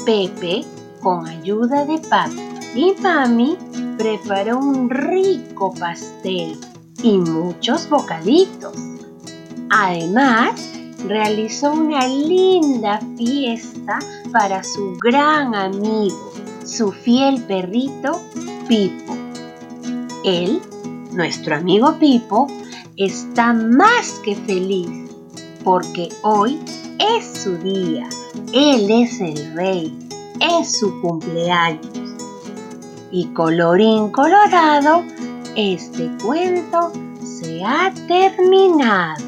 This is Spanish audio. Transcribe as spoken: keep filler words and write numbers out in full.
Pepe, con ayuda de papi y mami, preparó un rico pastel y muchos bocaditos. Además, realizó una linda fiesta para su gran amigo, su fiel perrito, Pipo. Él, nuestro amigo Pipo, está más que feliz porque hoy es su día. Él es el rey, es su cumpleaños. Y colorín colorado, este cuento se ha terminado.